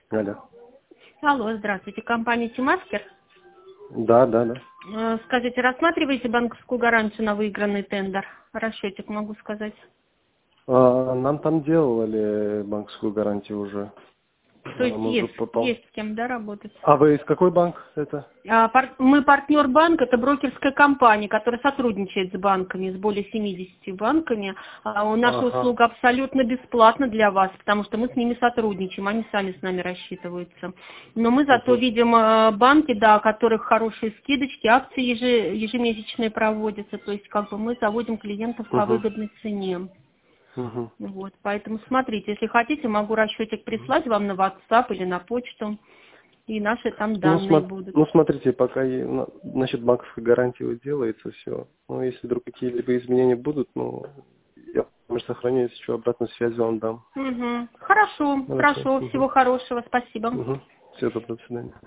Алло. Алло, здравствуйте, компания Тимаскер. Да. Скажите, рассматриваете банковскую гарантию на выигранный тендер? Расчетик могу сказать. Нам там делали банковскую гарантию уже. То есть Мы уже попал. есть с кем, да, работать? А вы из какой банк это? Мы партнер банк, это брокерская компания, которая сотрудничает с банками, с более 70 банками. Наша Ага. услуга абсолютно бесплатна для вас, потому что мы с ними сотрудничаем, они сами с нами рассчитываются. Но мы зато Угу. видим банки, да, у которых хорошие скидочки, акции ежемесячные проводятся, то есть как бы мы заводим клиентов по Угу. выгодной цене. Угу. Вот, поэтому смотрите, если хотите, могу расчетик прислать вам на WhatsApp или на почту, и наши там данные будут. Смотрите, пока насчет банковской гарантии вот делается все. Ну, если вдруг какие-либо изменения будут, я, может, сохраню, если что, обратную связь вам дам. Угу. Хорошо, Хорошо. хорошо, всего хорошего, спасибо. Всего доброго, до свидания.